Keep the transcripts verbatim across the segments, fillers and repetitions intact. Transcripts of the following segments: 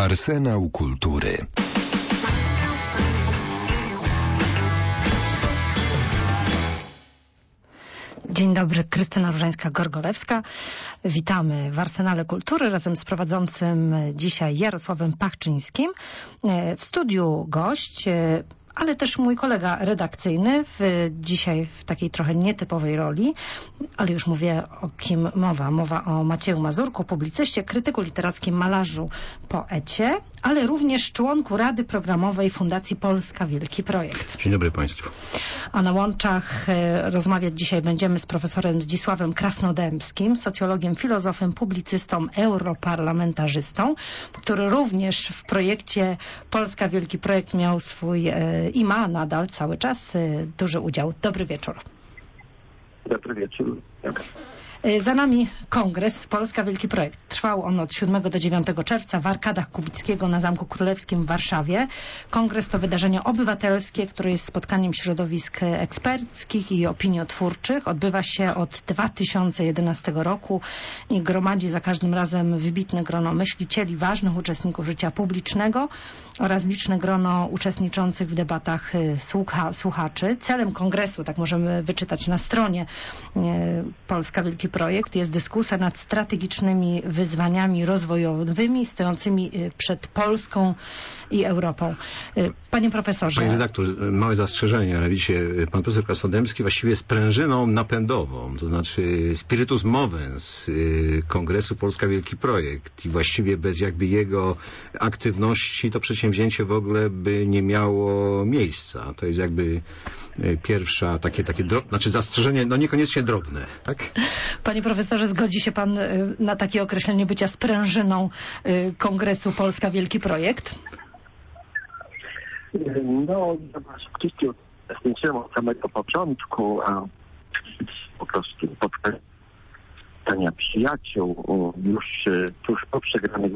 Arsenał kultury. Dzień dobry, Krystyna Różańska-Gorgolewska. Witamy w Arsenale Kultury razem z prowadzącym dzisiaj Jarosławem Pachczyńskim. W studiu gość, ale też mój kolega redakcyjny, w, dzisiaj w takiej trochę nietypowej roli, ale już mówię, o kim mowa. Mowa o Macieju Mazurku, publicyście, krytyku literackim, malarzu, poecie, ale również członku Rady Programowej Fundacji Polska Wielki Projekt. Dzień dobry Państwu. A na łączach e, rozmawiać dzisiaj będziemy z profesorem Zdzisławem Krasnodębskim, socjologiem, filozofem, publicystą, europarlamentarzystą, który również w projekcie Polska Wielki Projekt miał swój e, i ma nadal cały czas e, duży udział. Dobry wieczór. Dobry wieczór. Za nami kongres Polska Wielki Projekt. Trwał on od siódmego do dziewiątego czerwca w Arkadach Kubickiego na Zamku Królewskim w Warszawie. Kongres to wydarzenie obywatelskie, które jest spotkaniem środowisk eksperckich i opiniotwórczych. Odbywa się od dwa tysiące jedenastego roku i gromadzi za każdym razem wybitne grono myślicieli, ważnych uczestników życia publicznego oraz liczne grono uczestniczących w debatach słucha, słuchaczy. Celem kongresu, tak możemy wyczytać na stronie Polska Wielki Projekt, jest dyskusja nad strategicznymi wyzwaniami rozwojowymi stojącymi przed Polską i Europą. Panie profesorze... Panie redaktor, małe zastrzeżenie, mianowicie pan profesor Krasnodębski właściwie jest prężyną napędową, to znaczy spiritus movens Kongresu Polska Wielki Projekt i właściwie bez jakby jego aktywności to przedsięwzięcie w ogóle by nie miało miejsca. To jest jakby pierwsza takie, takie drobne, znaczy zastrzeżenie, no niekoniecznie drobne, tak? Panie profesorze, zgodzi się pan na takie określenie bycia sprężyną Kongresu Polska Wielki Projekt? No, oczywiście uczestniczyłem od samego początku, a po prostu spotkania przyjaciół już tuż po przegranych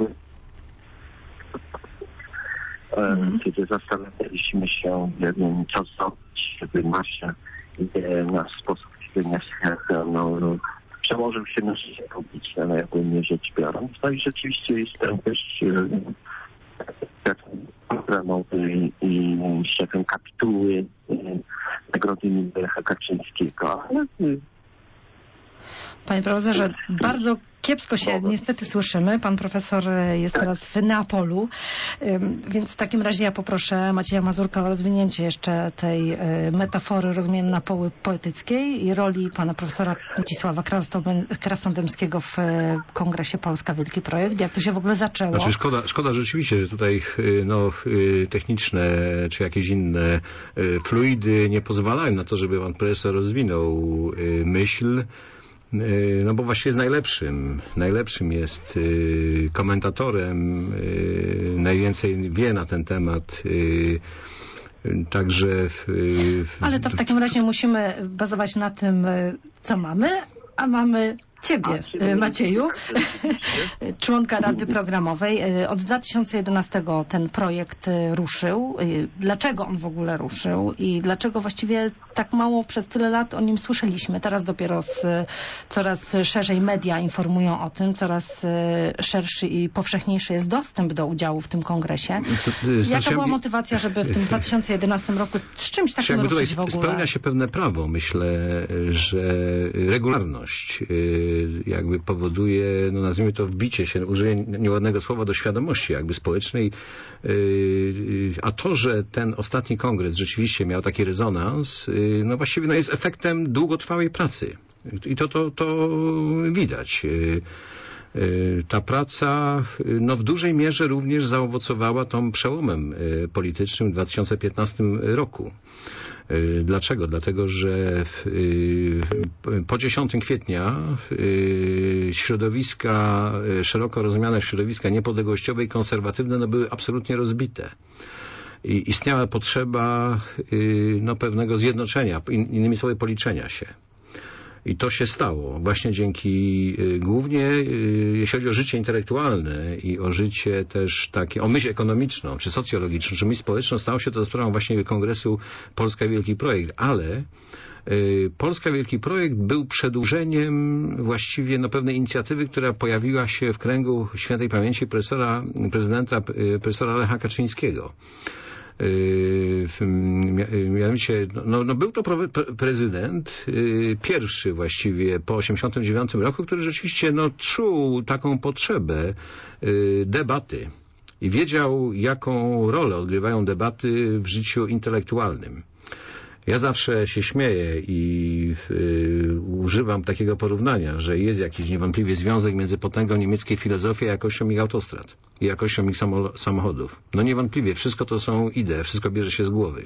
mm. kiedy zastanawialiśmy się, nie wiem, co zrobić, żeby nasze nasz sposób widzenia świata no, przełożył się na życie publiczne, najogólniej rzecz biorąc. No i rzeczywiście jestem też programowy i szefem kapituły Nagrody Lecha Kaczyńskiego. Ale... Panie profesorze, bardzo kiepsko się niestety słyszymy. Pan profesor jest teraz w Neapolu, więc w takim razie ja poproszę Macieja Mazurka o rozwinięcie jeszcze tej metafory, rozumiem, napoły poetyckiej i roli pana profesora Zdzisława Krasnodębskiego w Kongresie Polska Wielki Projekt. Jak to się w ogóle zaczęło? Znaczy szkoda, szkoda rzeczywiście, że tutaj no, techniczne czy jakieś inne fluidy nie pozwalają na to, żeby pan profesor rozwinął myśl. No bo właściwie jest najlepszym. Najlepszym jest y, komentatorem, y, najwięcej wie na ten temat. Y, także... Y, Ale to w takim razie musimy bazować na tym, co mamy, a mamy Ciebie, Macieju, członka Rady Programowej. Od dwa tysiące jedenastego ten projekt ruszył. Dlaczego on w ogóle ruszył i dlaczego właściwie tak mało przez tyle lat o nim słyszeliśmy? Teraz dopiero z, coraz szerzej media informują o tym, coraz szerszy i powszechniejszy jest dostęp do udziału w tym kongresie. Jaka była motywacja, żeby w tym dwa tysiące jedenastym roku z czymś takim ruszyć w ogóle? Spełnia się pewne prawo. Myślę, że regularność jakby powoduje, no nazwijmy to, wbicie się, użyję nieładnego słowa, do świadomości jakby społecznej, a to, że ten ostatni kongres rzeczywiście miał taki rezonans, no właściwie no jest efektem długotrwałej pracy i to, to, to widać. Ta praca no, w dużej mierze również zaowocowała tą przełomem politycznym w dwa tysiące piętnastym roku. Dlaczego? Dlatego, że w, po dziesiątego kwietnia środowiska, szeroko rozumiane środowiska niepodległościowe i konserwatywne no, były absolutnie rozbite. I istniała potrzeba no, pewnego zjednoczenia, innymi słowy policzenia się. I to się stało właśnie dzięki, głównie jeśli chodzi o życie intelektualne i o życie też takie, o myśl ekonomiczną, czy socjologiczną, czy myśl społeczną, stało się to sprawą właśnie Kongresu Polska Wielki Projekt, ale Polska Wielki Projekt był przedłużeniem właściwie no, pewnej inicjatywy, która pojawiła się w kręgu świętej pamięci profesora, prezydenta profesora Lecha Kaczyńskiego. Mianowicie, no, no był to prezydent pierwszy właściwie po osiemdziesiątym dziewiątym roku, który rzeczywiście no, czuł taką potrzebę debaty i wiedział, jaką rolę odgrywają debaty w życiu intelektualnym. Ja zawsze się śmieję i y, używam takiego porównania, że jest jakiś niewątpliwie związek między potęgą niemieckiej filozofii a jakością ich autostrad i jakością ich samochodów. No niewątpliwie, wszystko to są idee, wszystko bierze się z głowy.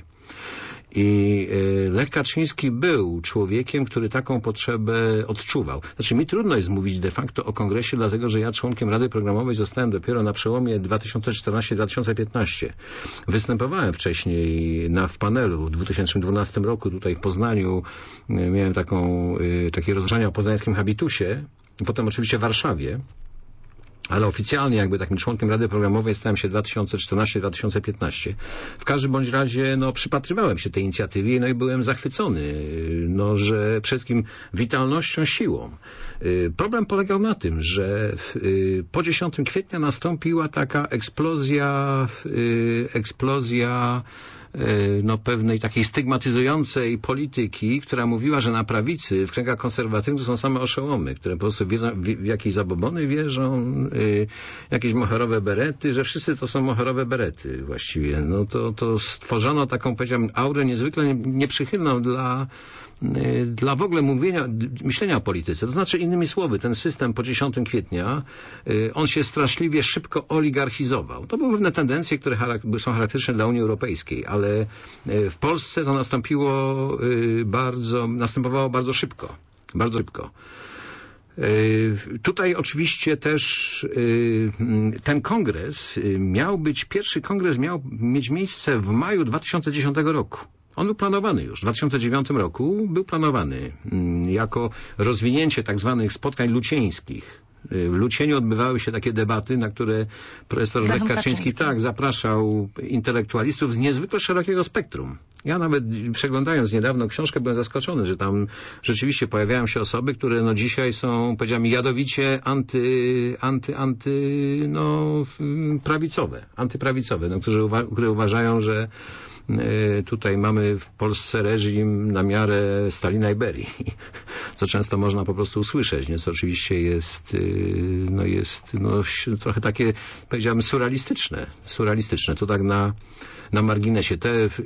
I y, Lech Kaczyński był człowiekiem, który taką potrzebę odczuwał. Znaczy mi trudno jest mówić de facto o kongresie, dlatego że ja członkiem Rady Programowej zostałem dopiero na przełomie dwa tysiące czternastego do dwa tysiące piętnastego. Występowałem wcześniej na, w panelu w dwa tysiące dwunastym roku tutaj w Poznaniu. Y, miałem taką, y, takie rozważania o poznańskim habitusie, potem oczywiście w Warszawie. Ale oficjalnie jakby takim członkiem Rady Programowej stałem się dwa tysiące czternasty do dwa tysiące piętnastego. W każdym bądź razie no, przypatrywałem się tej inicjatywie no i byłem zachwycony, no, że przede wszystkim witalnością, siłą. Problem polegał na tym, że po dziesiątego kwietnia nastąpiła taka eksplozja, eksplozja no, pewnej takiej stygmatyzującej polityki, która mówiła, że na prawicy w kręgach konserwatywnych są same oszołomy, które po prostu wiedzą, w, w jakieś zabobony wierzą, y, jakieś moherowe berety, że wszyscy to są moherowe berety właściwie. No to, to stworzono taką, powiedziałbym, aurę niezwykle nieprzychylną dla dla w ogóle mówienia, myślenia o polityce. To znaczy, innymi słowy, ten system po dziesiątego kwietnia, on się straszliwie szybko oligarchizował. To były pewne tendencje, które są charakterystyczne dla Unii Europejskiej, ale w Polsce to nastąpiło bardzo, następowało bardzo szybko. Bardzo szybko. Tutaj oczywiście też ten kongres miał być, pierwszy kongres miał mieć miejsce w maju dwa tysiące dziesiątego roku. On był planowany już. W dwa tysiące dziewiątym roku był planowany jako rozwinięcie tak zwanych spotkań lucieńskich. W Lucieniu odbywały się takie debaty, na które profesor Lech Kaczyński tak zapraszał intelektualistów z niezwykle szerokiego spektrum. Ja nawet przeglądając niedawno książkę byłem zaskoczony, że tam rzeczywiście pojawiają się osoby, które no dzisiaj są, powiedziałem, jadowicie anty, anty, anty, no, prawicowe, antyprawicowe, no, którzy uwa- które uważają, że tutaj mamy w Polsce reżim na miarę Stalina i Berii, co często można po prostu usłyszeć, nie? Co oczywiście jest, no jest no, trochę takie, powiedziałbym, surrealistyczne. surrealistyczne. To tak na, na marginesie. Te y,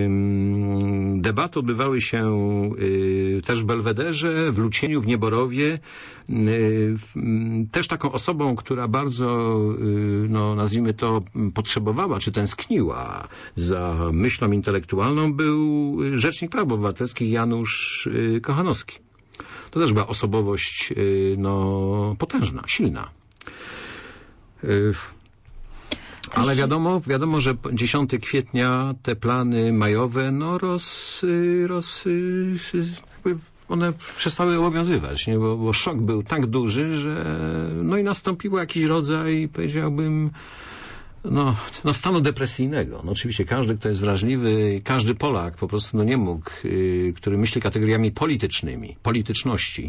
debaty odbywały się y, też w Belwederze, w Lucieniu, w Nieborowie. Y, też taką osobą, która bardzo, y, no, nazwijmy to, potrzebowała, czy tęskniła za myślą intelektualną, był rzecznik praw obywatelskich Janusz y, Kochanowski. To też była osobowość y, no, potężna, silna. Y, Ale wiadomo, wiadomo, że dziesiątego kwietnia te plany majowe, no roz, roz, one przestały obowiązywać, nie? Bo, bo szok był tak duży, że no i nastąpił jakiś rodzaj, powiedziałbym, no, no stanu depresyjnego. No oczywiście każdy, kto jest wrażliwy, każdy Polak po prostu no nie mógł, yy, który myśli kategoriami politycznymi, polityczności,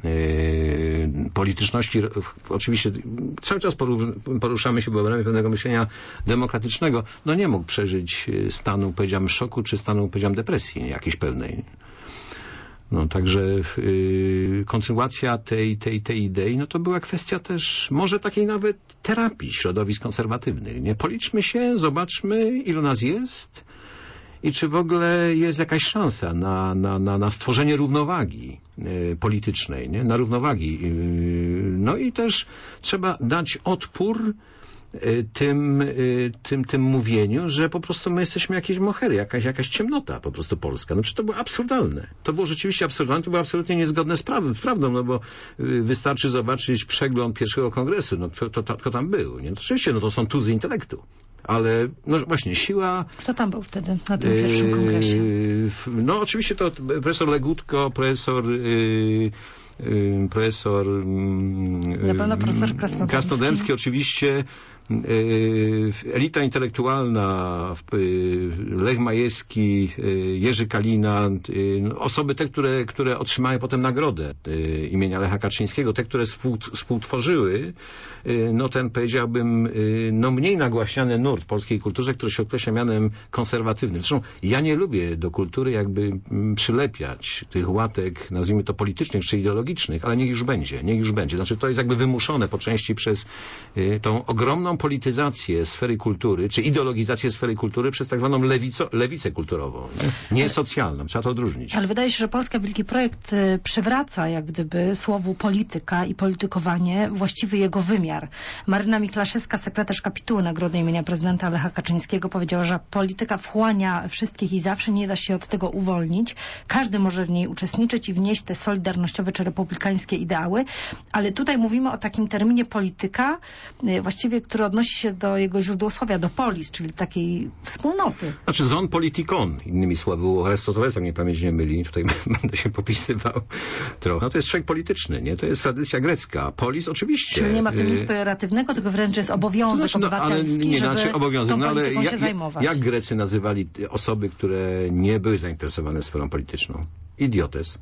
Yy, polityczności, oczywiście cały czas poruszamy się w obrębie pewnego myślenia demokratycznego, no nie mógł przeżyć stanu, powiedziałem, szoku, czy stanu, powiedziałem, depresji jakiejś pewnej. No także yy, kontynuacja tej, tej, tej idei, no to była kwestia też może takiej nawet terapii środowisk konserwatywnych. Nie? Policzmy się, zobaczmy, ilu nas jest i czy w ogóle jest jakaś szansa na, na, na, na stworzenie równowagi y, politycznej, nie? Na równowagi. Y, no i też trzeba dać odpór y, tym, y, tym, tym mówieniu, że po prostu my jesteśmy jakieś mohery, jakaś, jakaś ciemnota po prostu polska. No przecież to było absurdalne. To było rzeczywiście absurdalne, to było absolutnie niezgodne z, praw, z prawdą, no bo y, wystarczy zobaczyć przegląd pierwszego kongresu, no kto, to, to, kto tam był, nie? To oczywiście, no to są tuzy intelektu. Ale no właśnie siła... Kto tam był wtedy na tym pierwszym kongresie? Yy, no oczywiście to profesor Legutko, profesor... Yy, yy, profesor... Na pewno profesor Krasnodębski. Krasnodębski oczywiście, elita intelektualna, Lech Majewski, Jerzy Kalina, osoby te, które, które otrzymały potem nagrodę imienia Lecha Kaczyńskiego, te, które współtworzyły, no ten, powiedziałbym, no mniej nagłaśniany nurt w polskiej kulturze, który się określa mianem konserwatywnym. Zresztą ja nie lubię do kultury jakby przylepiać tych łatek, nazwijmy to politycznych czy ideologicznych, ale niech już będzie, niech już będzie. Znaczy to jest jakby wymuszone po części przez tą ogromną polityzację sfery kultury, czy ideologizację sfery kultury przez tak zwaną lewico, lewicę kulturową, nie, nie socjalną. Trzeba to odróżnić. Ale wydaje się, że Polska Wielki Projekt przywraca jak gdyby słowu polityka i politykowanie właściwy jego wymiar. Maryna Miklaszewska, sekretarz kapituły Nagrody imienia prezydenta Lecha Kaczyńskiego, powiedziała, że polityka wchłania wszystkich i zawsze nie da się od tego uwolnić. Każdy może w niej uczestniczyć i wnieść te solidarnościowe czy republikańskie ideały, ale tutaj mówimy o takim terminie polityka, właściwie, który odnosi się do jego źródłosłowia, do polis, czyli takiej wspólnoty. Znaczy zon politikon, innymi słowy, u Arystotelesa, mnie pamięć nie myli, tutaj będę się popisywał trochę. No to jest człowiek polityczny, nie? To jest tradycja grecka. Polis oczywiście. Czyli nie ma w tym nic pejoratywnego, tylko wręcz jest obowiązek to znaczy, no, obywatelski, ale nie, żeby znaczy obowiązek, tą no, ale jak, się zajmować. Jak Grecy nazywali osoby, które nie były zainteresowane sferą polityczną? Idiotes.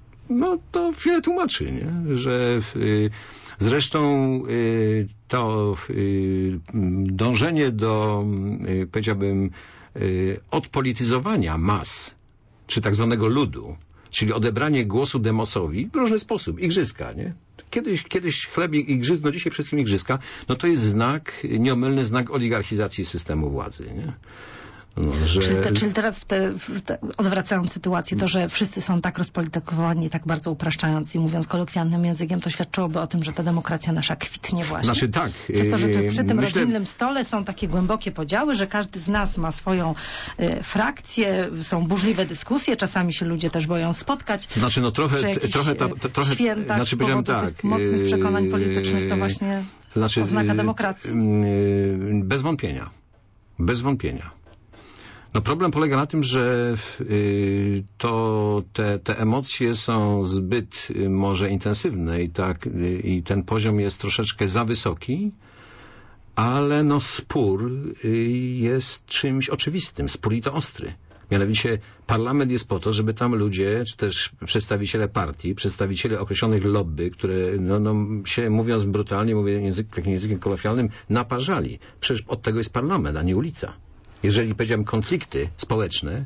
No to wiele tłumaczy, nie? Że y, zresztą y, to y, dążenie do, y, powiedziałbym, y, odpolityzowania mas, czy tak zwanego ludu, czyli odebranie głosu demosowi w różny sposób. Igrzyska, nie? Kiedyś, kiedyś chleb i igrzysk, no dzisiaj wszystkim igrzyska, no to jest znak, nieomylny znak oligarchizacji systemu władzy, nie? No, że... czyli, te, czyli teraz w te, w te, odwracając sytuację, to, że wszyscy są tak rozpolitykowani, tak bardzo upraszczając i mówiąc kolokwialnym językiem, to świadczyłoby o tym, że ta demokracja nasza kwitnie właśnie. Znaczy tak. Przez to, że tu przy tym myślę... rodzinnym stole są takie głębokie podziały, że każdy z nas ma swoją y, frakcję, są burzliwe dyskusje, czasami się ludzie też boją spotkać. Znaczy no trochę, trochę, ta, to, trochę świętach, znaczy powiedziałem tak. Mocnych przekonań politycznych to właśnie to znaczy, oznaka demokracji. Bez wątpienia. Bez wątpienia. No problem polega na tym, że y, to te, te emocje są zbyt y, może intensywne i tak y, i ten poziom jest troszeczkę za wysoki, ale no spór y, jest czymś oczywistym, spór i to ostry. Mianowicie parlament jest po to, żeby tam ludzie, czy też przedstawiciele partii, przedstawiciele określonych lobby, które no, no, się, mówiąc brutalnie, mówię język, takim językiem kolokwialnym, naparzali. Przecież od tego jest parlament, a nie ulica. Jeżeli powiedziałem konflikty społeczne,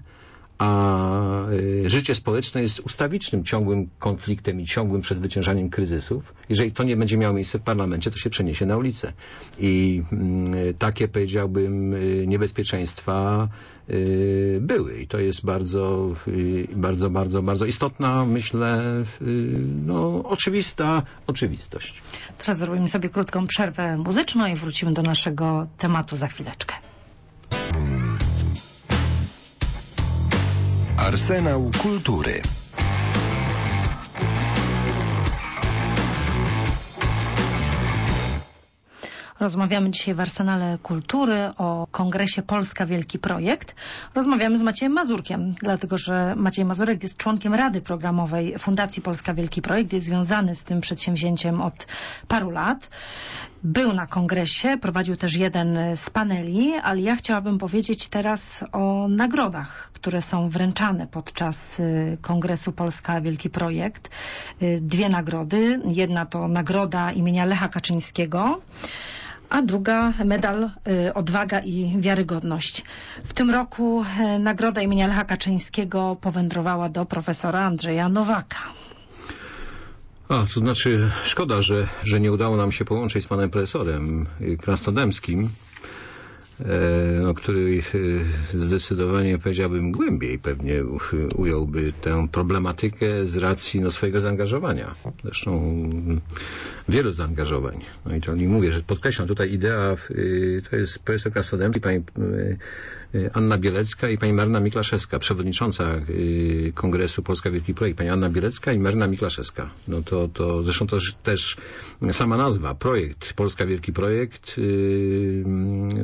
a y, życie społeczne jest ustawicznym, ciągłym konfliktem i ciągłym przezwyciężaniem kryzysów, jeżeli to nie będzie miało miejsce w parlamencie, to się przeniesie na ulicę. I y, takie, powiedziałbym, y, niebezpieczeństwa y, były. I to jest bardzo, y, bardzo, bardzo, bardzo istotna, myślę, y, no, oczywista oczywistość. Teraz zrobimy sobie krótką przerwę muzyczną i wrócimy do naszego tematu za chwileczkę. Arsenał kultury. Rozmawiamy dzisiaj w Arsenale Kultury o kongresie Polska Wielki Projekt. Rozmawiamy z Maciejem Mazurkiem, dlatego że Maciej Mazurek jest członkiem Rady Programowej Fundacji Polska Wielki Projekt. Jest związany z tym przedsięwzięciem od paru lat. Był na kongresie, prowadził też jeden z paneli, ale ja chciałabym powiedzieć teraz o nagrodach, które są wręczane podczas kongresu Polska Wielki Projekt. Dwie nagrody. Jedna to nagroda imienia Lecha Kaczyńskiego, a druga medal y, Odwaga i Wiarygodność. W tym roku y, nagroda imienia Lecha Kaczyńskiego powędrowała do profesora Andrzeja Nowaka. A, to znaczy szkoda, że, że nie udało nam się połączyć z panem profesorem Krasnodębskim, e, no, który e, zdecydowanie, powiedziałbym, głębiej pewnie ująłby tę problematykę z racji no, swojego zaangażowania. Zresztą wielu zaangażowań. No i to nie mówię, że podkreślam tutaj idea, y, to jest profesor Krasnodębski, pani y, Anna Bielecka i pani Maryna Miklaszewska, przewodnicząca y, Kongresu Polska Wielki Projekt, pani Anna Bielecka i Maryna Miklaszewska. No to, to zresztą to też sama nazwa, projekt Polska Wielki Projekt, y, to jest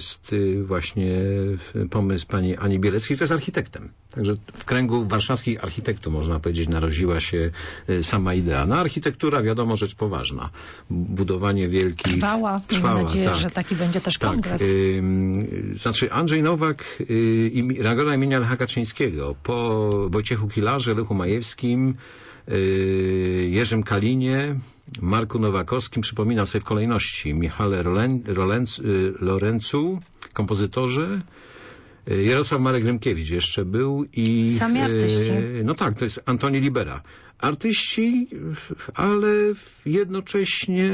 jest właśnie pomysł pani Ani Bieleckiej, która jest architektem. Także w kręgu warszawskich architektów, można powiedzieć, narodziła się sama idea. No architektura, wiadomo, rzecz poważna. Budowanie wielkich... Trwała. Trwała, Mam nadzieję, tak. że taki będzie też Tak, kongres. y, znaczy Andrzej Nowak, y, nagroda imienia Lecha Kaczyńskiego po Wojciechu Kilarze, Lechu Majewskim, y, Jerzym Kalinie, Marku Nowakowskim, przypominam sobie w kolejności, Michale Rolen, Rolenc, y, Lorencu, kompozytorze, y, Jarosław Marek Rymkiewicz jeszcze był i... Sami artyści. Y, no tak, to jest Antoni Libera. Artyści, ale jednocześnie...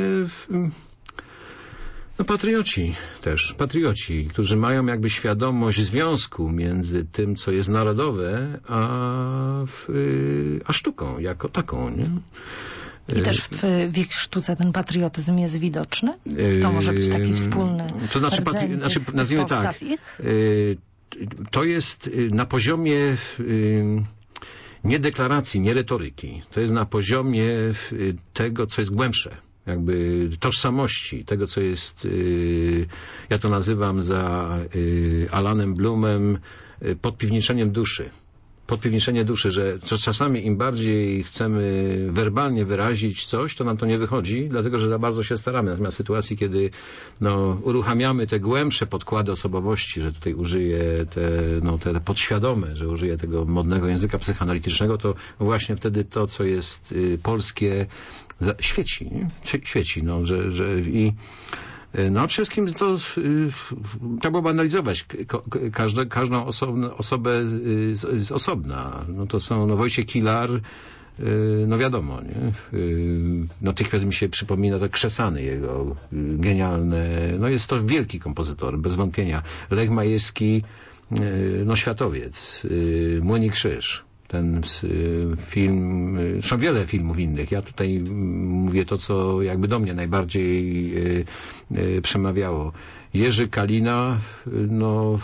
No patrioci też, patrioci, którzy mają jakby świadomość związku między tym, co jest narodowe, a, w, a sztuką jako taką, nie? I też w, w ich sztuce ten patriotyzm jest widoczny? To może być taki wspólny To znaczy, patri- znaczy nazwijmy tak, ich? To jest na poziomie nie deklaracji, nie retoryki. To jest na poziomie tego, co jest głębsze. Jakby tożsamości, tego co jest, yy, ja to nazywam za yy, Alanem Blumem, yy, podpiwniczeniem duszy. Podpiwniczenie duszy, że czasami im bardziej chcemy werbalnie wyrazić coś, to nam to nie wychodzi, dlatego że za bardzo się staramy. Natomiast w sytuacji, kiedy no, uruchamiamy te głębsze podkłady osobowości, że tutaj użyję te, no, te podświadome, że użyję tego modnego języka psychoanalitycznego, to właśnie wtedy to, co jest y, polskie, za, świeci. Nie? Świeci, no, że, że i no przede wszystkim to y, trzeba byłoby analizować Ka każde, każdą osobno, osobę y, z, z osobna. No to są no, Wojciech Kilar, y, no wiadomo, nie? Y, natychmiast mi się przypomina to Krzesany jego, y, genialne. No jest to wielki kompozytor, bez wątpienia. Lech Majewski, y, no światowiec. Y, Młyni Krzyż. Ten y, film, y, są wiele filmów innych. Ja tutaj y, mówię to, co jakby do mnie najbardziej y, y, przemawiało. Jerzy Kalina, y, no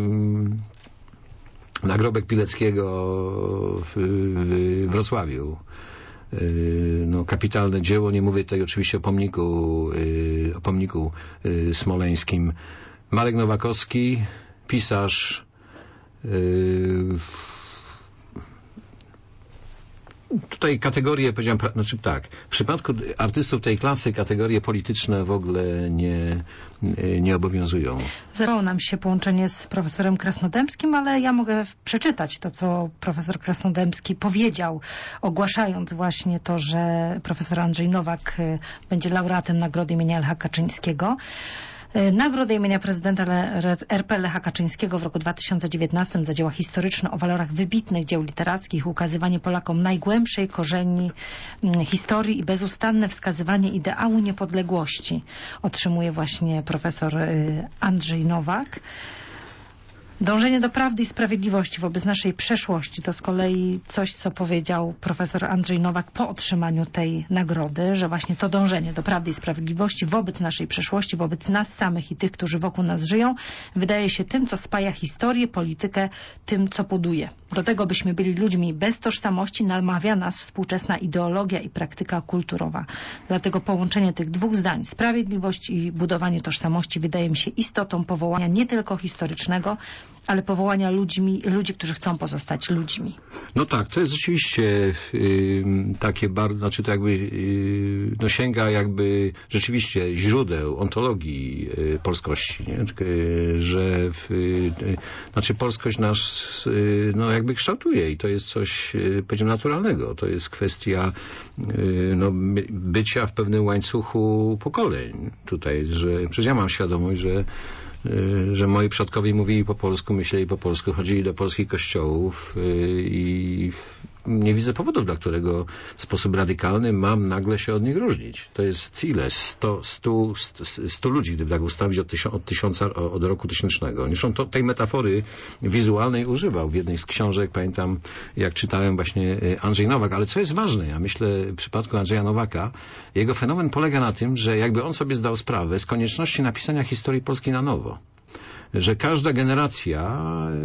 y, nagrobek Pileckiego w, w Wrocławiu. Y, no, kapitalne dzieło, nie mówię tutaj oczywiście o pomniku, y, o pomniku y, smoleńskim. Marek Nowakowski, pisarz, y, tutaj kategorie, powiedziałem, znaczy tak, w przypadku artystów tej klasy kategorie polityczne w ogóle nie, nie obowiązują. Zerwało nam się połączenie z profesorem Krasnodębskim, ale ja mogę przeczytać to, co profesor Krasnodębski powiedział, ogłaszając właśnie to, że profesor Andrzej Nowak będzie laureatem Nagrody imienia Lecha Kaczyńskiego. Nagrodę imienia prezydenta R P Lecha Kaczyńskiego w roku dwa tysiące dziewiętnastym za dzieła historyczne o walorach wybitnych dzieł literackich, ukazywanie Polakom najgłębszej korzeni historii i bezustanne wskazywanie ideału niepodległości otrzymuje właśnie profesor Andrzej Nowak. Dążenie do prawdy i sprawiedliwości wobec naszej przeszłości to z kolei coś, co powiedział profesor Andrzej Nowak po otrzymaniu tej nagrody, że właśnie to dążenie do prawdy i sprawiedliwości wobec naszej przeszłości, wobec nas samych i tych, którzy wokół nas żyją, wydaje się tym, co spaja historię, politykę, tym, co buduje. Do tego, byśmy byli ludźmi bez tożsamości, namawia nas współczesna ideologia i praktyka kulturowa. Dlatego połączenie tych dwóch zdań, sprawiedliwość i budowanie tożsamości, wydaje mi się istotą powołania nie tylko historycznego, ale powołania ludźmi, ludzi, którzy chcą pozostać ludźmi. No tak, to jest rzeczywiście y, takie bardzo, znaczy to jakby y, no sięga jakby rzeczywiście źródeł ontologii y, polskości, nie? Y, że w, y, znaczy polskość nas y, no jakby kształtuje i to jest coś y, powiedziałem naturalnego. To jest kwestia y, no, bycia w pewnym łańcuchu pokoleń tutaj, że przecież ja mam świadomość, że że moi przodkowie mówili po polsku, myśleli po polsku, chodzili do polskich kościołów i nie widzę powodów, dla którego w sposób radykalny mam nagle się od nich różnić. To jest ile? sto, sto, sto ludzi, gdyby tak ustawić od, tysiąc, od tysiąca, od roku tysięcznego. Zresztą to, tej metafory wizualnej używał w jednej z książek, pamiętam, jak czytałem właśnie Andrzej Nowak. Ale co jest ważne, ja myślę w przypadku Andrzeja Nowaka, jego fenomen polega na tym, że jakby on sobie zdał sprawę z konieczności napisania historii polskiej na nowo. że każda generacja,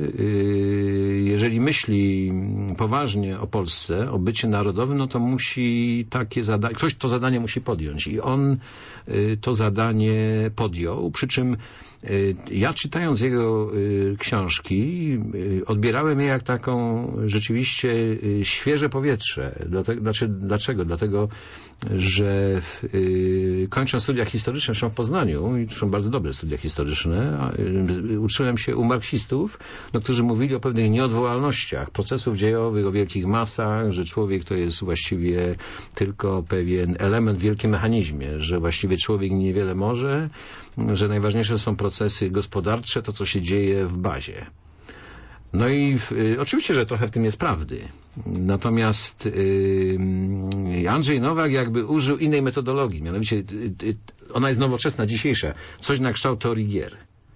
jeżeli myśli poważnie o Polsce, o bycie narodowym, no to musi takie zadanie, ktoś to zadanie musi podjąć i on to zadanie podjął, przy czym ja czytając jego książki odbierałem je jak taką rzeczywiście świeże powietrze. Dlaczego? Dlatego, że kończąc studia historyczne, zresztą w Poznaniu, i to są bardzo dobre studia historyczne, uczyłem się u marksistów, no, którzy mówili o pewnych nieodwołalnościach procesów dziejowych, o wielkich masach, że człowiek to jest właściwie tylko pewien element w wielkim mechanizmie, że właściwie człowiek niewiele może, że najważniejsze są procesy gospodarcze, to co się dzieje w bazie. No i y, oczywiście, że trochę w tym jest prawdy. Natomiast y, Andrzej Nowak jakby użył innej metodologii, mianowicie y, y, ona jest nowoczesna, dzisiejsza, coś na kształt teorii gier.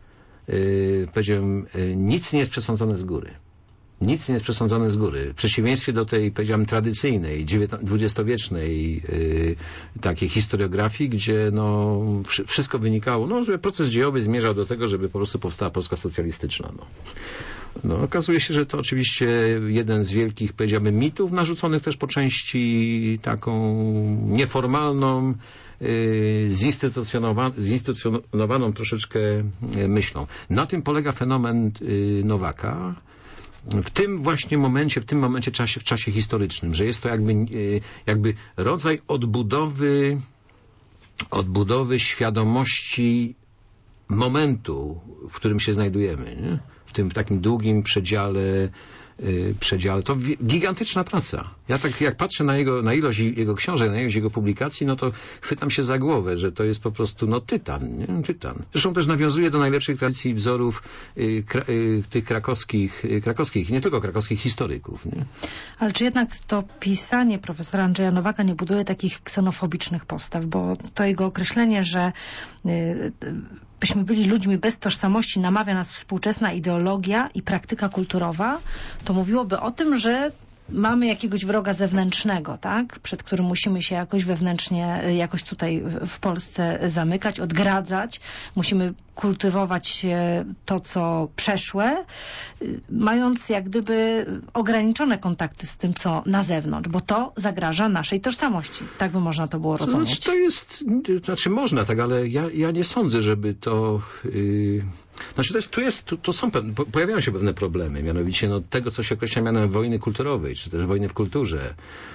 Y, powiedziałem, y, nic nie jest przesądzone z góry. Nic nie jest przesądzone z góry. W przeciwieństwie do tej, powiedziałem, tradycyjnej, dwudziestowiecznej yy, takiej historiografii, gdzie no, wszystko wynikało, no, że proces dziejowy zmierzał do tego, żeby po prostu powstała Polska socjalistyczna. No. No, okazuje się, że to oczywiście jeden z wielkich, powiedziałbym, mitów, narzuconych też po części taką nieformalną, yy, zinstytucjonowa zinstytucjonowaną troszeczkę myślą. Na tym polega fenomen yy, Nowaka. W tym właśnie momencie, w tym momencie czasie, w czasie historycznym, że jest to jakby, jakby rodzaj odbudowy, odbudowy świadomości momentu, w którym się znajdujemy, nie? W tym w takim długim przedziale, przedziale. To gigantyczna praca. Ja tak jak patrzę na jego, na ilość jego książek, na ilość jego publikacji, no to chwytam się za głowę, że to jest po prostu no tytan, nie? Tytan. Zresztą też nawiązuje do najlepszych tradycji i wzorów y, kra, y, tych krakowskich, y, krakowskich, nie tylko krakowskich historyków, nie? Ale czy jednak to pisanie profesora Andrzeja Nowaka nie buduje takich ksenofobicznych postaw? Bo to jego określenie, że y, y, byśmy byli ludźmi bez tożsamości, namawia nas współczesna ideologia i praktyka kulturowa, to mówiłoby o tym, że mamy jakiegoś wroga zewnętrznego, tak? Przed którym musimy się jakoś wewnętrznie, jakoś tutaj w Polsce zamykać, odgradzać. Musimy kultywować to, co przeszłe, mając jak gdyby ograniczone kontakty z tym, co na zewnątrz, bo to zagraża naszej tożsamości. Tak by można to było rozumieć. Znaczy, to jest, znaczy można tak, ale ja, ja nie sądzę, żeby to... Yy... Znaczy to, jest, tu jest, tu, to są pewne, pojawiają się pewne problemy, mianowicie no, tego, co się określa mianem wojny kulturowej, czy też wojny w kulturze.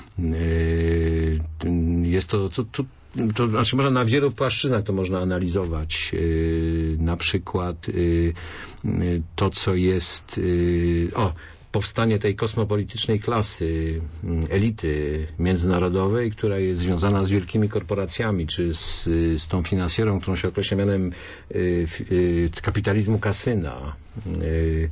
Yy, jest to, to, to, to znaczy można na wielu płaszczyznach to można analizować. Yy, na przykład yy, yy, to, co jest... Yy, o, powstanie tej kosmopolitycznej klasy, elity międzynarodowej, która jest związana z wielkimi korporacjami, czy z, z tą finansjerą, którą się określa mianem y, y, kapitalizmu kasyna. Y,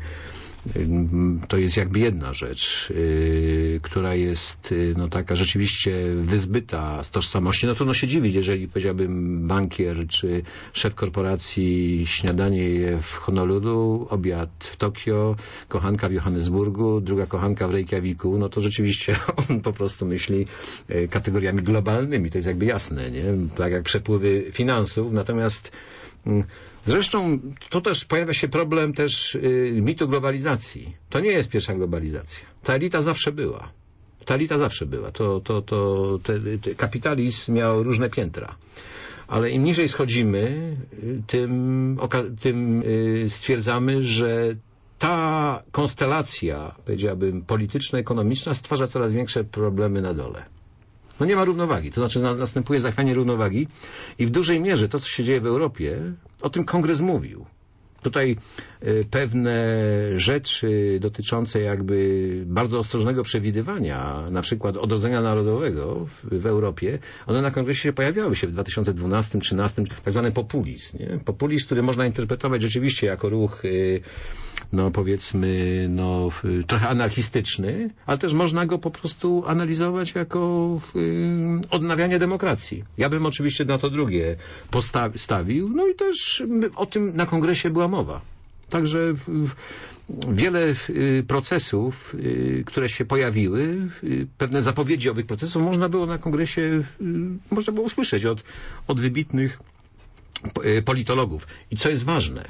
to jest jakby jedna rzecz, yy, która jest yy, no taka rzeczywiście wyzbyta z tożsamości. No trudno się dziwić, jeżeli powiedziałbym bankier czy szef korporacji śniadanie je w Honolulu, obiad w Tokio, kochanka w Johannesburgu, druga kochanka w Reykjaviku, no to rzeczywiście on po prostu myśli yy, kategoriami globalnymi. To jest jakby jasne, nie? Tak jak przepływy finansów. Natomiast yy, Zresztą tu też pojawia się problem też y, mitu globalizacji. To nie jest pierwsza globalizacja. Ta elita zawsze była. Ta elita zawsze była. To, to, to, te, te kapitalizm miał różne piętra. Ale im niżej schodzimy, tym, oka, tym y, stwierdzamy, że ta konstelacja, powiedziałbym, polityczno-ekonomiczna stwarza coraz większe problemy na dole. No nie ma równowagi, to znaczy następuje zachwianie równowagi i w dużej mierze to, co się dzieje w Europie, o tym Kongres mówił. Tutaj y, pewne rzeczy dotyczące jakby bardzo ostrożnego przewidywania, na przykład odrodzenia narodowego w, w Europie, one na Kongresie się pojawiały się w dwa tysiące dwunastym, dwa tysiące trzynastym, tak zwany populizm. Nie? Populizm, który można interpretować rzeczywiście jako ruch, y, no powiedzmy, no y, trochę anarchistyczny, ale też można go po prostu analizować jako y, odnawianie demokracji. Ja bym oczywiście na to drugie postawił, no i też o tym na Kongresie była mowa. Także wiele procesów, które się pojawiły, pewne zapowiedzi owych procesów można było na Kongresie, można było usłyszeć od, od wybitnych politologów. I co jest ważne,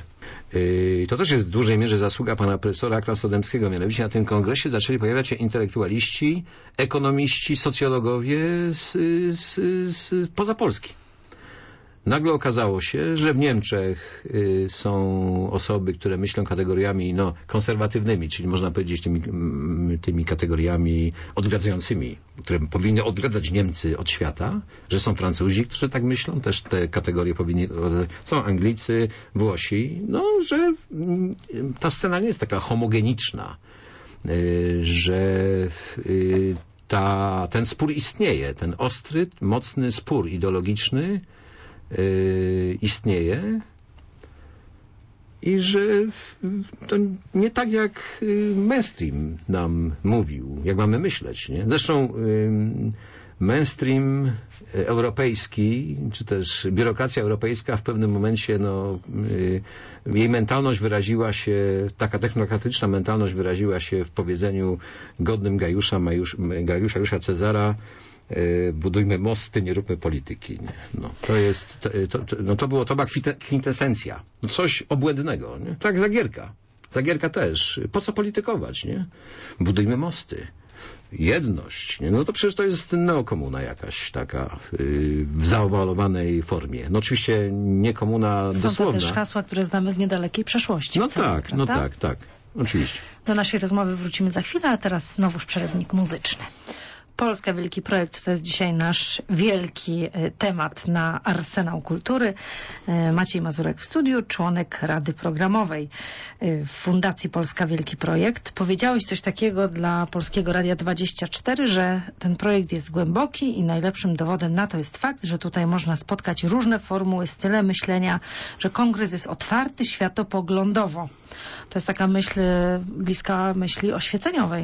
To też jest w dużej mierze zasługa pana profesora Krasnodębskiego. Mianowicie na tym kongresie zaczęli pojawiać się intelektualiści, ekonomiści, socjologowie z, z, z poza Polski. Nagle okazało się, że w Niemczech y, są osoby, które myślą kategoriami no, konserwatywnymi, czyli można powiedzieć tymi, tymi kategoriami odgradzającymi, które powinny odgradzać Niemcy od świata, że są Francuzi, którzy tak myślą, też te kategorie powinni, są Anglicy, Włosi, no, że y, ta scena nie jest taka homogeniczna, y, że y, ta, ten spór istnieje, ten ostry, mocny spór ideologiczny Yy, istnieje i że to nie tak jak mainstream nam mówił, jak mamy myśleć. Nie? Zresztą yy, mainstream europejski, czy też biurokracja europejska w pewnym momencie, no, yy, jej mentalność wyraziła się, taka technokratyczna mentalność wyraziła się w powiedzeniu godnym Gajusza, Majusz, Gajusza, Gajusza Cezara: budujmy mosty, nie róbmy polityki. Nie? No, to jest, to, to, no to było, to była kwintesencja. No coś obłędnego. Nie? Tak jak Zagierka. Zagierka też. Po co politykować? Nie? Budujmy mosty. Jedność. Nie? No to przecież to jest neokomuna jakaś taka yy, w zaowalowanej formie. No oczywiście nie komuna Są dosłowna. to też hasła, które znamy z niedalekiej przeszłości. No wcale, tak, prawda? no tak, tak. Oczywiście. Do naszej rozmowy wrócimy za chwilę, a teraz znowuż przerywnik muzyczny. Polska Wielki Projekt to jest dzisiaj nasz wielki temat na Arsenał Kultury. Maciej Mazurek w studiu, członek Rady Programowej w Fundacji Polska Wielki Projekt. Powiedziałeś coś takiego dla Polskiego Radia dwadzieścia cztery, że ten projekt jest głęboki i najlepszym dowodem na to jest fakt, że tutaj można spotkać różne formuły, style myślenia, że kongres jest otwarty światopoglądowo. To jest taka myśl bliska myśli oświeceniowej.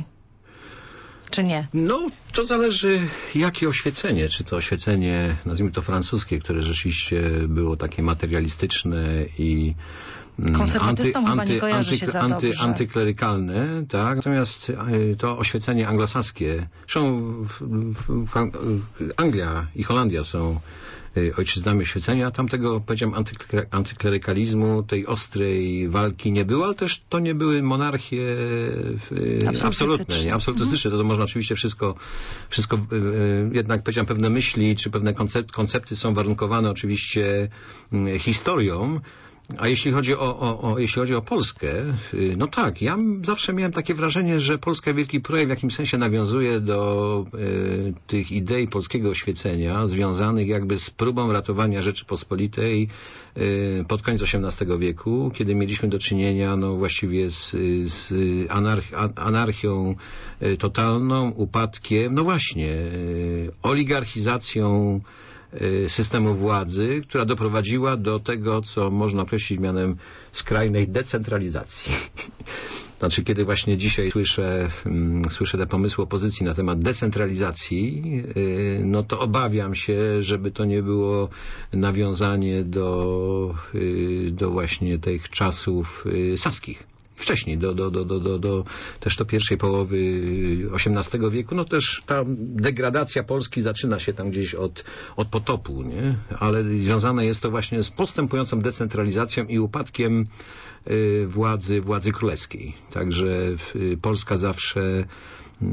Czy nie? No, to zależy jakie oświecenie. Czy to oświecenie, nazwijmy to francuskie, które rzeczywiście było takie materialistyczne i konserwatystom chyba nie kojarzy anty, się za anty, dobrze. antyklerykalne, tak? Natomiast to oświecenie anglosaskie, zresztą w, w, w Anglia i Holandia są ojczyznami oświecenia, tam tego, powiedziałem, antyklerykalizmu, tej ostrej walki nie było, ale też to nie były monarchie absolutne, nie? Absolutystyczne. To, to można oczywiście wszystko, wszystko jednak, powiedziałem, pewne myśli, czy pewne koncept, koncepty są warunkowane oczywiście historią. A jeśli chodzi o, o, o, jeśli chodzi o Polskę, no tak, ja zawsze miałem takie wrażenie, że Polska Wielki Projekt w jakimś sensie nawiązuje do y, tych idei polskiego oświecenia, związanych jakby z próbą ratowania Rzeczypospolitej y, pod koniec osiemnastego wieku, kiedy mieliśmy do czynienia no właściwie z, z anarch, anarchią y, totalną, upadkiem, no właśnie, y, oligarchizacją systemu władzy, która doprowadziła do tego, co można określić mianem skrajnej decentralizacji. Znaczy, kiedy właśnie dzisiaj słyszę, słyszę te pomysły opozycji na temat decentralizacji, no to obawiam się, żeby to nie było nawiązanie do, do właśnie tych czasów saskich. Wcześniej, do, do, do, do, do, do też do pierwszej połowy osiemnastego wieku, no też ta degradacja Polski zaczyna się tam gdzieś od, od potopu, nie? Ale związane jest to właśnie z postępującą decentralizacją i upadkiem y, władzy, władzy królewskiej. Także y, Polska zawsze y,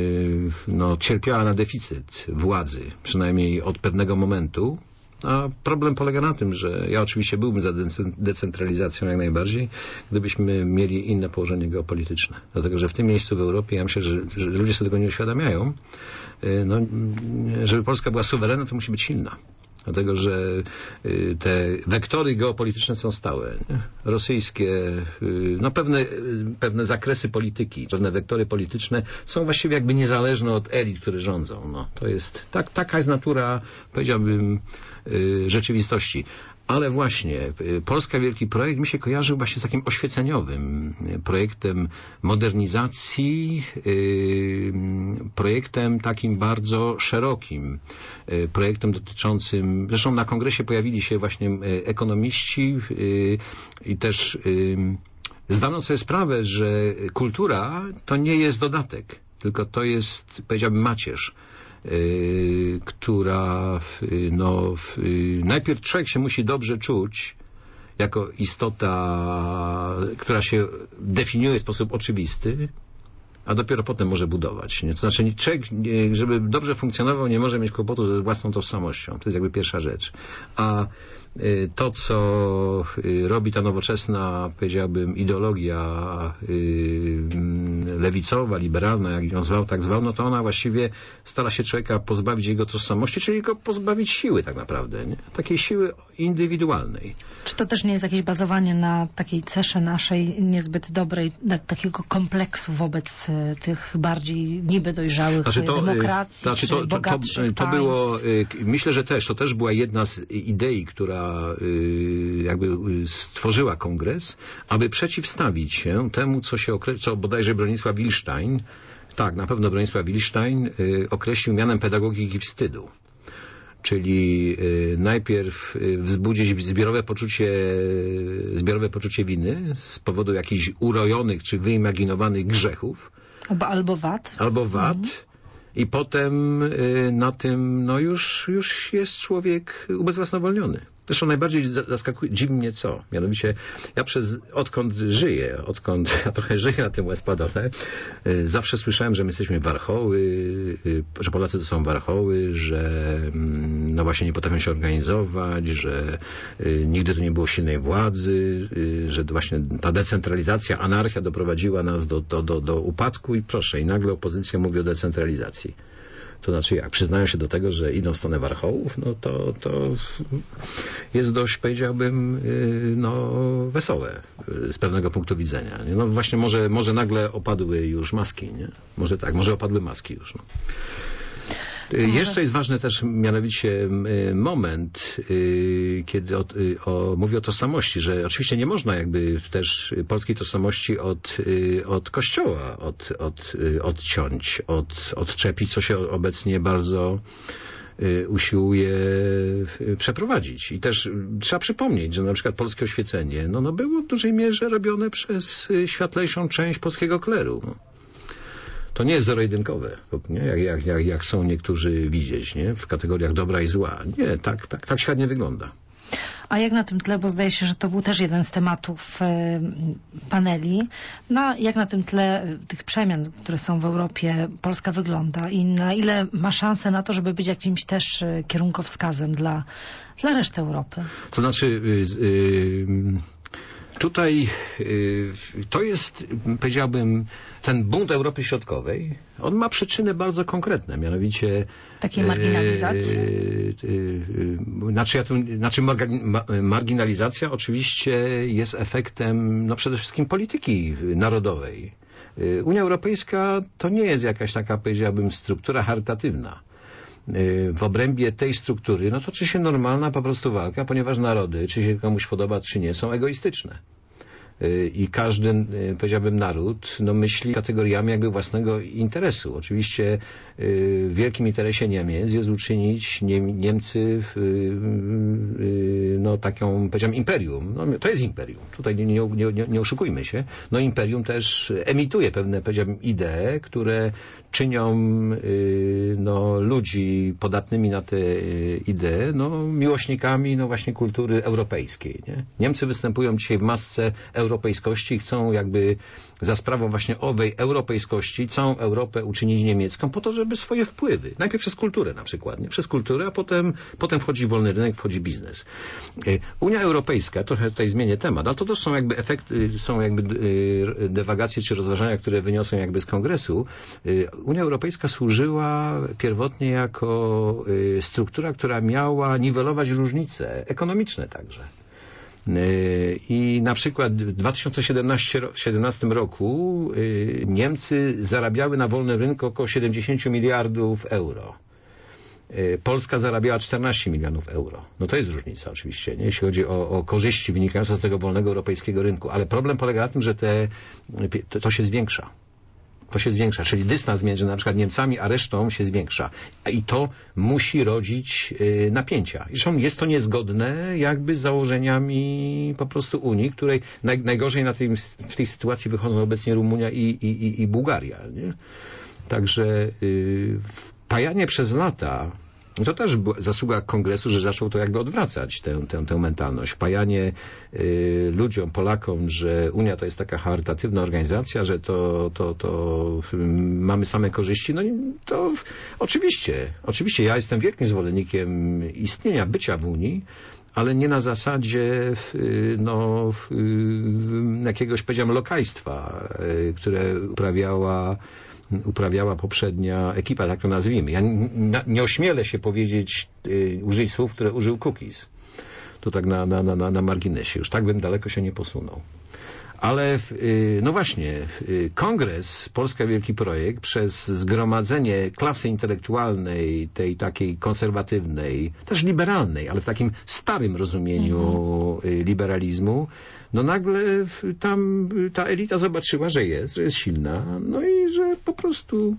no, cierpiała na deficyt władzy, przynajmniej od pewnego momentu. A problem polega na tym, że ja oczywiście byłbym za decentralizacją jak najbardziej, gdybyśmy mieli inne położenie geopolityczne. Dlatego, że w tym miejscu w Europie, ja myślę, że, że ludzie sobie tego nie uświadamiają, no, żeby Polska była suwerenna, to musi być silna. Dlatego, że te wektory geopolityczne są stałe. Nie? Rosyjskie, no pewne, pewne zakresy polityki, pewne wektory polityczne są właściwie jakby niezależne od elit, które rządzą. No, to jest, tak, taka jest natura, powiedziałbym, rzeczywistości. Ale właśnie, Polska Wielki Projekt mi się kojarzył właśnie z takim oświeceniowym projektem modernizacji, projektem takim bardzo szerokim, projektem dotyczącym, zresztą na kongresie pojawili się właśnie ekonomiści i też zdano sobie sprawę, że kultura to nie jest dodatek, tylko to jest, powiedziałbym, macierz. Która no, najpierw człowiek się musi dobrze czuć jako istota, która się definiuje w sposób oczywisty, a dopiero potem może budować. Nie? To znaczy, człowiek, żeby dobrze funkcjonował, nie może mieć kłopotu ze własną tożsamością. To jest jakby pierwsza rzecz. A to, co robi ta nowoczesna, powiedziałbym, ideologia lewicowa, liberalna, jak ją zwał, tak zwał, no to ona właściwie stara się człowieka pozbawić jego tożsamości, czyli go pozbawić siły tak naprawdę. Nie? Takiej siły indywidualnej. Czy to też nie jest jakieś bazowanie na takiej cesze naszej niezbyt dobrej, takiego kompleksu wobec tych bardziej niby dojrzałych znaczy to, demokracji, znaczy to, czy bogatszych to, to, to było, myślę, że też, to też była jedna z idei, która jakby stworzyła kongres, aby przeciwstawić się temu, co się okre... co bodajże Bronisław Wilstein, tak, na pewno Bronisław Wilstein określił mianem pedagogiki wstydu. Czyli najpierw wzbudzić zbiorowe poczucie, zbiorowe poczucie winy z powodu jakichś urojonych czy wyimaginowanych grzechów. Albo wad. Albo wad. Mhm. I potem na tym no już, już jest człowiek ubezwłasnowolniony. Zresztą najbardziej zaskakuje, dziwi mnie co? Mianowicie ja przez, odkąd żyję, odkąd ja trochę żyję na tym Espadole, zawsze słyszałem, że my jesteśmy warchoły, że Polacy to są warchoły, że no właśnie nie potrafią się organizować, że nigdy tu nie było silnej władzy, że właśnie ta decentralizacja, anarchia doprowadziła nas do, do, do, do upadku i proszę, i nagle opozycja mówi o decentralizacji. To znaczy jak przyznają się do tego, że idą w stronę warchołów, no to, to jest dość, powiedziałbym, no wesołe z pewnego punktu widzenia. No właśnie może, może nagle opadły już maski, nie? Może tak, może opadły maski już. No. Jeszcze jest ważny też mianowicie moment, kiedy o, o, mówię o tożsamości, że oczywiście nie można jakby też polskiej tożsamości od, od Kościoła od, od, odciąć, od, odczepić, co się obecnie bardzo usiłuje przeprowadzić. I też trzeba przypomnieć, że na przykład polskie oświecenie no, no było w dużej mierze robione przez światlejszą część polskiego kleru. No. To nie jest zero-jedynkowe, nie? Jak, jak, jak, jak są niektórzy widzieć, nie? W kategoriach dobra i zła. Nie, tak, tak, tak świat nie wygląda. A jak na tym tle, bo zdaje się, że to był też jeden z tematów e, paneli, no, jak na tym tle tych przemian, które są w Europie, Polska wygląda i na ile ma szansę na to, żeby być jakimś też kierunkowskazem dla, dla reszty Europy? To znaczy... Yy, yy... Tutaj y, to jest, powiedziałbym, ten bunt Europy Środkowej, on ma przyczyny bardzo konkretne, mianowicie... Takiej marginalizacji? Y, y, y, znaczy, ja tu, znaczy marga, ma, marginalizacja oczywiście jest efektem, no przede wszystkim polityki narodowej. Y, Unia Europejska to nie jest jakaś taka, powiedziałbym, struktura charytatywna. W obrębie tej struktury, no to czy się normalna po prostu walka, ponieważ narody, czy się komuś podoba, czy nie, są egoistyczne. I każdy, powiedziałbym, naród no, myśli kategoriami jakby własnego interesu. Oczywiście w wielkim interesie Niemiec jest uczynić Niem Niemcy w, no, taką, powiedziałbym, imperium. No, to jest imperium. Tutaj nie, nie, nie, nie oszukujmy się. No imperium też emituje pewne, powiedziałbym, idee, które czynią no, ludzi podatnymi na te idee no, miłośnikami no, właśnie kultury europejskiej. Nie? Niemcy występują dzisiaj w masce europejskości i chcą jakby za sprawą właśnie owej europejskości całą Europę uczynić niemiecką po to, żeby swoje wpływy, najpierw przez kulturę na przykład, nie? Przez kulturę, a potem, potem wchodzi wolny rynek, wchodzi biznes. Unia Europejska, trochę tutaj zmienię temat, ale to też są jakby efekty, są jakby dywagacje czy rozważania, które wyniosą jakby z kongresu. Unia Europejska służyła pierwotnie jako struktura, która miała niwelować różnice ekonomiczne także. I na przykład w dwa tysiące siedemnastym roku Niemcy zarabiały na wolnym rynku około siedemdziesiąt miliardów euro. Polska zarabiała czternaście milionów euro. No to jest różnica oczywiście, nie? Jeśli chodzi o, o korzyści wynikające z tego wolnego europejskiego rynku. Ale problem polega na tym, że te, to, to się zwiększa. To się zwiększa, czyli dystans między na przykład Niemcami a resztą się zwiększa. I to musi rodzić y, napięcia. Zresztą jest to niezgodne jakby z założeniami po prostu Unii, której naj, najgorzej na tej, w tej sytuacji wychodzą obecnie Rumunia i, i, i, i Bułgaria. Nie? Także y, wpajanie przez lata To też była zasługa kongresu, że zaczął to jakby odwracać, tę, tę, tę mentalność. Wpajanie y, ludziom, Polakom, że Unia to jest taka charytatywna organizacja, że to, to, to y, mamy same korzyści. No to w, oczywiście, oczywiście ja jestem wielkim zwolennikiem istnienia, bycia w Unii, ale nie na zasadzie y, no, y, jakiegoś, powiedziałem, lokajstwa, y, które uprawiała uprawiała poprzednia ekipa, tak to nazwijmy. Ja nie, nie ośmielę się powiedzieć, y, użyć słów, które użył Kukiz. To tak na, na, na, na marginesie. Już tak bym daleko się nie posunął. Ale y, no właśnie, y, Kongres, Polska Wielki Projekt, przez zgromadzenie klasy intelektualnej, tej takiej konserwatywnej, też liberalnej, ale w takim starym rozumieniu y, liberalizmu, no nagle tam ta elita zobaczyła, że jest, że jest silna, no i że po prostu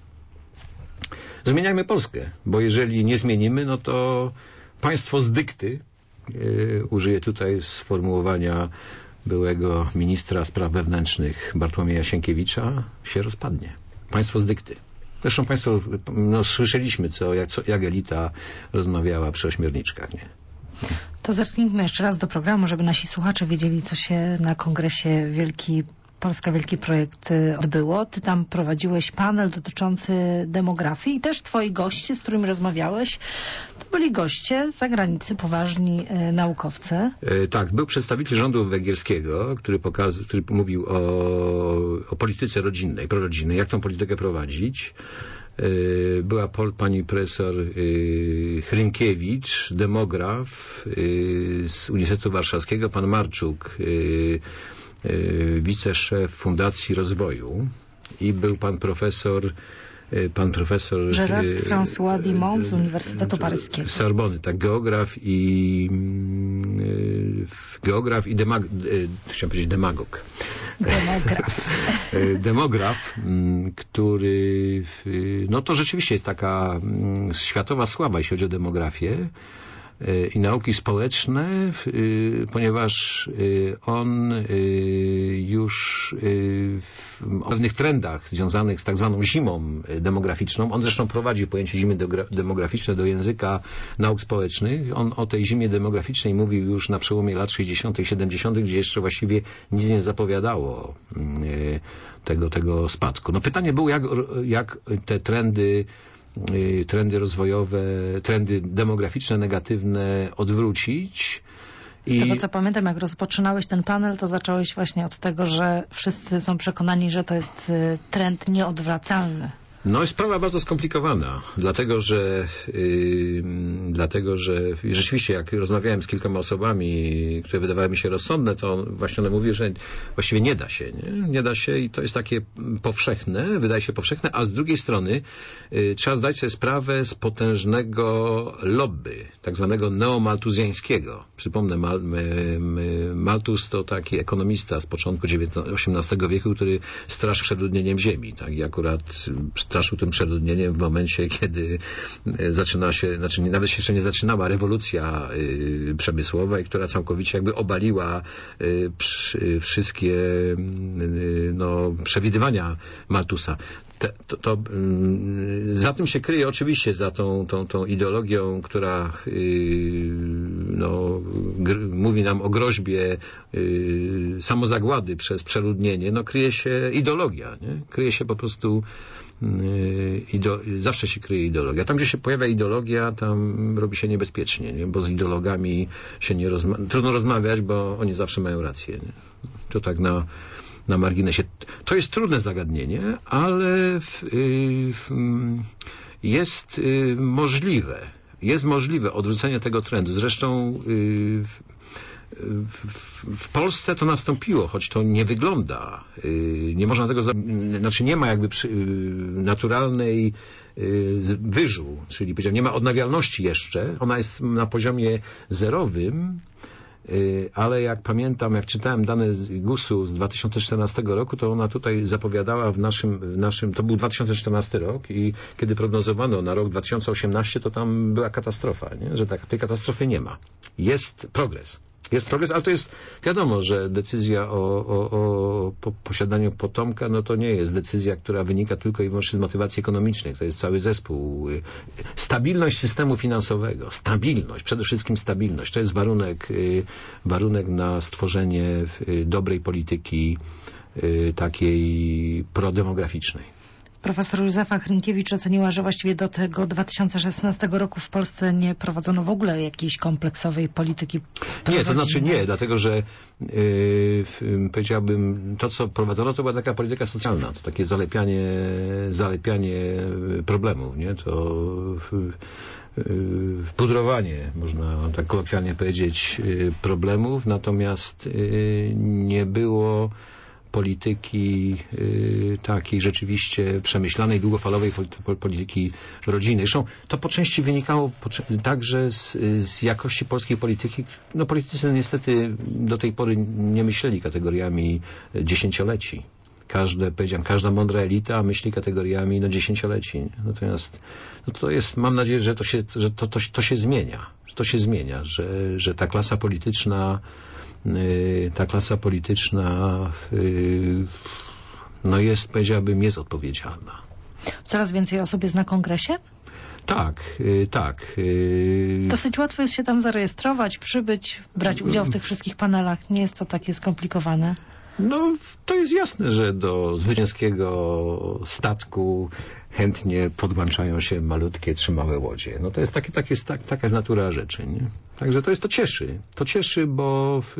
zmieniajmy Polskę, bo jeżeli nie zmienimy, no to państwo z dykty, yy, użyję tutaj sformułowania byłego ministra spraw wewnętrznych Bartłomieja Sienkiewicza, się rozpadnie. Państwo z dykty. Zresztą państwo, no, słyszeliśmy, co, jak, co, jak elita rozmawiała przy ośmiorniczkach, nie? To zerknijmy jeszcze raz do programu, żeby nasi słuchacze wiedzieli, co się na kongresie Wielki Polska Wielki Projekt odbyło. Ty tam prowadziłeś panel dotyczący demografii i też twoi goście, z którymi rozmawiałeś, to byli goście z zagranicy, poważni e, naukowcy. E, tak, był przedstawiciel rządu węgierskiego, który, pokaz, który mówił o, o polityce rodzinnej, prorodzinnej, jak tą politykę prowadzić. Była pol, pani profesor y, Hrynkiewicz, demograf y, z Uniwersytetu Warszawskiego, pan Marczuk, y, y, wiceszef Fundacji Rozwoju i był pan profesor y, pan profesor Gerard y, François Dimon z Uniwersytetu Paryskiego. Sorbony, tak, geograf i y, geograf i demag, y, chciałem powiedzieć demagog. Demograf. Demograf, który, no to rzeczywiście jest taka światowa sława, jeśli chodzi o demografię i nauki społeczne, ponieważ on już o pewnych trendach związanych z tak zwaną zimą demograficzną, on zresztą prowadzi pojęcie zimy demograficzne do języka nauk społecznych, on o tej zimie demograficznej mówił już na przełomie lat sześćdziesiątych, siedemdziesiątych, gdzie jeszcze właściwie nic nie zapowiadało tego, tego spadku. No pytanie było, jak, jak te trendy trendy rozwojowe, trendy demograficzne negatywne odwrócić. Z I... tego co pamiętam, jak rozpoczynałeś ten panel, to zacząłeś właśnie od tego, że wszyscy są przekonani, że to jest trend nieodwracalny. No jest sprawa bardzo skomplikowana, dlatego że yy, dlatego, że rzeczywiście jak rozmawiałem z kilkoma osobami, które wydawały mi się rozsądne, to właśnie one mówiły, że właściwie nie da się, nie? Nie da się i to jest takie powszechne, wydaje się powszechne, a z drugiej strony yy, trzeba zdać sobie sprawę z potężnego lobby, tak zwanego neomaltuzjańskiego. Przypomnę, Mal, Malthus to taki ekonomista z początku osiemnastego wieku, który straszył przeludnieniem ziemi, tak? I akurat straszył tym przeludnieniem w momencie, kiedy zaczyna się, znaczy nawet się jeszcze nie zaczynała rewolucja y, przemysłowa i która całkowicie jakby obaliła y, przy, wszystkie y, no, przewidywania Malthusa. Te, to, to, y, za tym się kryje oczywiście, za tą, tą, tą ideologią, która y, no, gr, mówi nam o groźbie y, samozagłady przez przeludnienie, no kryje się ideologia, nie? Kryje się po prostu Ido, zawsze się kryje ideologia. Tam, gdzie się pojawia ideologia, tam robi się niebezpiecznie, nie? Bo z ideologami się nie rozma- trudno rozmawiać, bo oni zawsze mają rację. Nie? To tak na, na marginesie. To jest trudne zagadnienie, ale w, w, jest możliwe. Jest możliwe odwrócenie tego trendu. Zresztą w, w Polsce to nastąpiło, choć to nie wygląda. Nie można tego, znaczy nie ma jakby przy, naturalnej wyżu, czyli powiedziałem, nie ma odnawialności jeszcze. Ona jest na poziomie zerowym, ale jak pamiętam, jak czytałem dane z gusu z dwa tysiące czternastego roku, to ona tutaj zapowiadała w naszym, w naszym, to był dwa tysiące czternasty rok i kiedy prognozowano na rok dwa tysiące osiemnasty, to tam była katastrofa, nie? Że tak, tej katastrofy nie ma. Jest progres. Jest progres, ale to jest wiadomo, że decyzja o, o, o po, posiadaniu potomka, no to nie jest decyzja, która wynika tylko i wyłącznie z motywacji ekonomicznych. To jest cały zespół. Stabilność systemu finansowego, stabilność, przede wszystkim stabilność. To jest warunek, warunek na stworzenie dobrej polityki takiej prodemograficznej. Profesor Józefa Hrynkiewicz oceniła, że właściwie do tego dwa tysiące szesnastego roku w Polsce nie prowadzono w ogóle jakiejś kompleksowej polityki prorodzinnej. Nie, to znaczy nie, dlatego że yy, powiedziałbym, to co prowadzono, to była taka polityka socjalna, to takie zalepianie, zalepianie problemów, nie? To yy, pudrowanie, można tak kolokwialnie powiedzieć, yy, problemów, natomiast yy, nie było polityki y, takiej rzeczywiście przemyślanej, długofalowej polity, polityki rodzinnej. Zresztą to po części wynikało po, także z, z jakości polskiej polityki. No politycy niestety do tej pory nie myśleli kategoriami dziesięcioleci. Każde, powiedziałem, każda mądra elita myśli kategoriami no, dziesięcioleci. Natomiast no, to jest, mam nadzieję, że to się, że to, to, to się zmienia. Że to się zmienia, że, że ta klasa polityczna ta klasa polityczna no jest, powiedziałbym, jest odpowiedzialna. Coraz więcej osób jest na kongresie? Tak, tak. Dosyć łatwo jest się tam zarejestrować, przybyć, brać udział w tych wszystkich panelach. Nie jest to takie skomplikowane. No, to jest jasne, że do zwycięskiego statku chętnie podłączają się malutkie, trzy małe łodzie. No to jest takie, takie, tak, taka jest natura rzeczy, nie? Także to jest, to cieszy. To cieszy, bo w,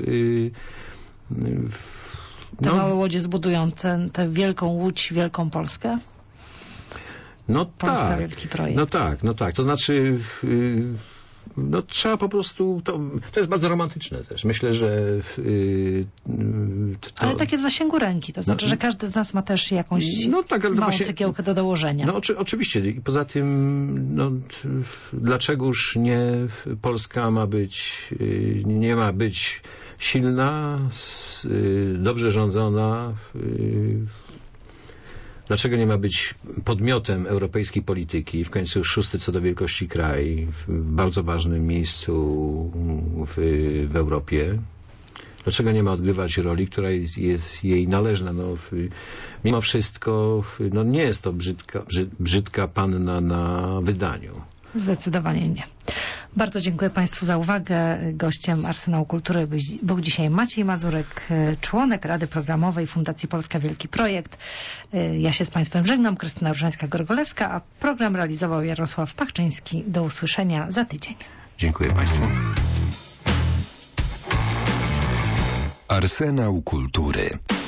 w, Te no, małe łodzie zbudują tę wielką łódź, wielką Polskę? No Polska tak, wielki projekt. No tak, no tak. To znaczy... W, no trzeba po prostu, to, to jest bardzo romantyczne też. Myślę, że... Yy, to, ale takie w zasięgu ręki, to znaczy, no, że każdy z nas ma też jakąś no, tak, ale małą właśnie, cegiełkę do dołożenia. No oczy, oczywiście i poza tym, no dlaczegoż nie Polska ma być, yy, nie ma być silna, yy, dobrze rządzona, yy, dlaczego nie ma być podmiotem europejskiej polityki, w końcu szósty co do wielkości kraj, w bardzo ważnym miejscu w, w Europie? Dlaczego nie ma odgrywać roli, która jest, jest jej należna? No, w, mimo wszystko no, nie jest to brzydka, brzyd, brzydka panna na wydaniu. Zdecydowanie nie. Bardzo dziękuję Państwu za uwagę. Gościem Arsenału Kultury był dzisiaj Maciej Mazurek, członek Rady Programowej Fundacji Polska Wielki Projekt. Ja się z Państwem żegnam, Krystyna Różańska-Gorgolewska, a program realizował Jarosław Pachczyński. Do usłyszenia za tydzień. Dziękuję Państwu. Arsenał Kultury.